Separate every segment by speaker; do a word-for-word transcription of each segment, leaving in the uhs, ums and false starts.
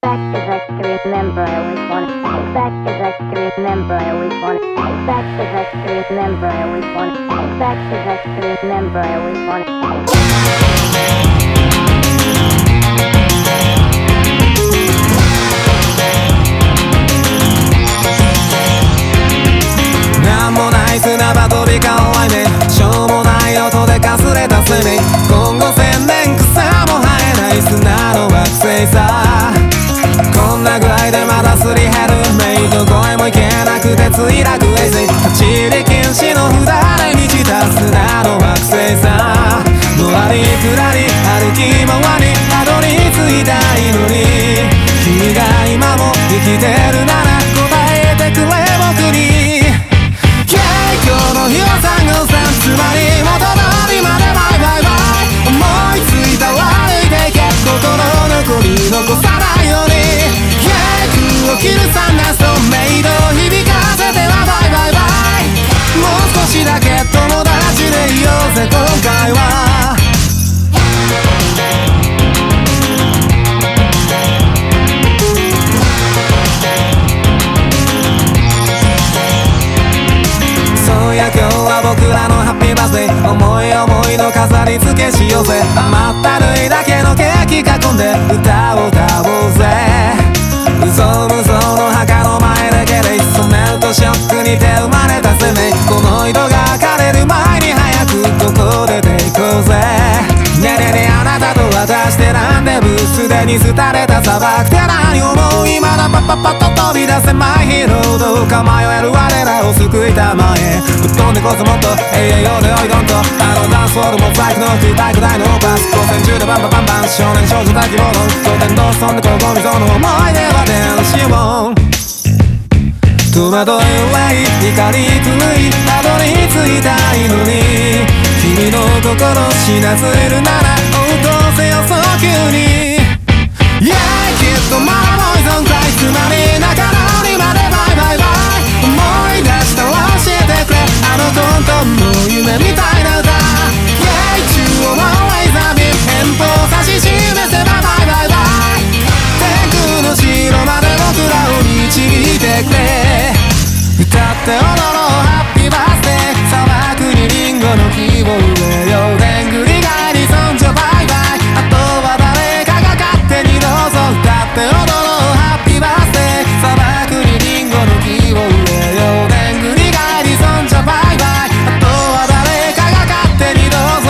Speaker 1: back 'cause I can remember. I always wanna go back 'cause I can remember. I always wanna go back 'cause I can remember. I always wanna go back 'cause I can remember. I always wanna go.
Speaker 2: なんもない砂場飛び交う愛めしょうもない音でかすれた生命今後千年草も生えない砂の惑星さこんな具合でまだすり減るメイどこへも行けなくて墜落衛星立ち入り禁止の札で満ちた砂の惑星さのらりくらり歩き回りたどり着いた祈り君が今も生きてるなら答えてくれ僕に今日の日はさんごさんつまり元通りまでバイバイバイ思いついたら歩いていけ心残り残さないように空を切るサンダーストメイド響かせてはバイバイバイもう少しだけ友達でいようぜ今回はそうや今日は僕らのハッピーバースデー思い思いの飾り付けしようぜ甘ったるいだけのケーキ囲んで歌を歌おうぜ嘘無双の墓の前でゲレイ染めるとショックにて生まれた生命この井戸が枯れる前に早くここで出ていこうぜねえねえねえあなたと私でランデブーすでに廃れた砂漠って何思う今だパッパッパッと飛び出せマイヒーローどうか迷える我らを救いたまえぶっ飛んでこそもっと永遠よでおいどんとあのダンスホールもバイクの空体育大のバス光線中でバンバンバンバン少年少女た希望の当店同士飛んでこうゴミゾの思い出は電子音戸惑い憂い怒り狂いたどり着いたいのに君の心死なずるなら応答せよ早急に Yeah きっとまだポイズンクライつまり仲直りまでバイバイバイ思い出したら教えてくれあの本当の夢みたいな歌 Yeah 中央のレーザービーム遠方指し示せばバイバイバイ天空の城まで僕らを導いてくれ歌って踊ろうハッピーバースデー砂漠にリンゴの木を植えようでんぐり返りそんじょバイバイあとは誰かが勝手にどうぞ歌って踊ろうハッピーバースデー砂漠にリンゴの木を植えようでんぐり返りそんじょバイバイあとは誰かが勝手にどうぞ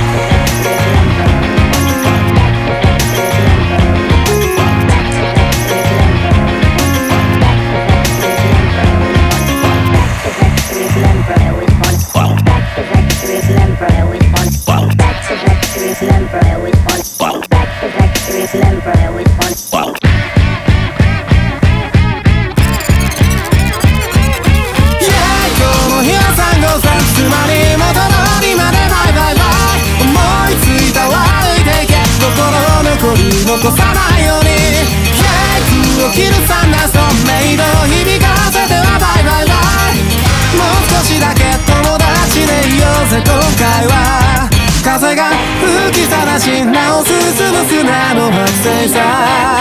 Speaker 2: 残さないように空を切るサンダーストメイド響かせてはバイバイバイもう少しだけ友達でいようぜ今回は風が吹きさらしなお進む砂の惑星さ